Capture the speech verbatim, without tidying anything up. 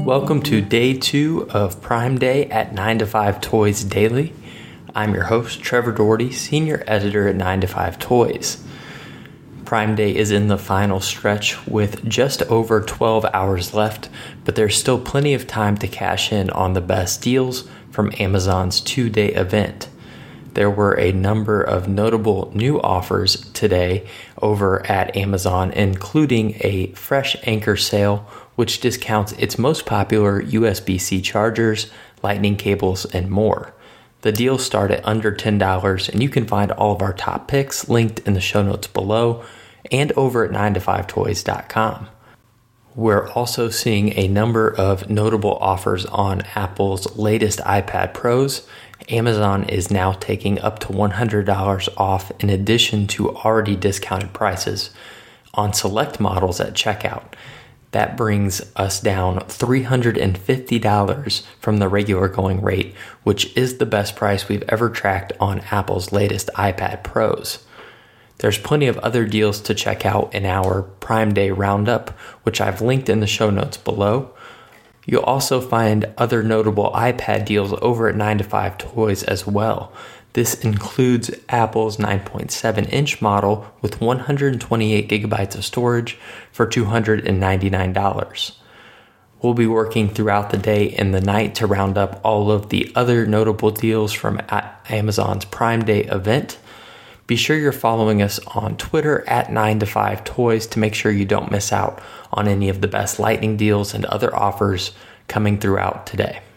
Welcome to day two of Prime Day at nine to five Toys Daily. I'm your host, Trevor Doherty, Senior Editor at nine to five Toys. Prime Day is in the final stretch with just over twelve hours left, but there's still plenty of time to cash in on the best deals from Amazon's two-day event. There were a number of notable new offers today over at Amazon, including a fresh Anker sale, which discounts its most popular U S B-C chargers, lightning cables, and more. The deals start at under ten dollars, and you can find all of our top picks linked in the show notes below and over at nine to five toys dot com. We're also seeing a number of notable offers on Apple's latest iPad Pros. Amazon is now taking up to one hundred dollars off in addition to already discounted prices on select models at checkout. That brings us down three hundred fifty dollars from the regular going rate, which is the best price we've ever tracked on Apple's latest iPad Pros. There's plenty of other deals to check out in our Prime Day Roundup, which I've linked in the show notes below. You'll also find other notable iPad deals over at nine to five Toys as well. This includes Apple's nine point seven inch model with one hundred twenty-eight gigabytes of storage for two hundred ninety-nine dollars. We'll be working throughout the day and the night to round up all of the other notable deals from Amazon's Prime Day event. Be sure you're following us on Twitter at nine to five toys to make sure you don't miss out on any of the best lightning deals and other offers coming throughout today.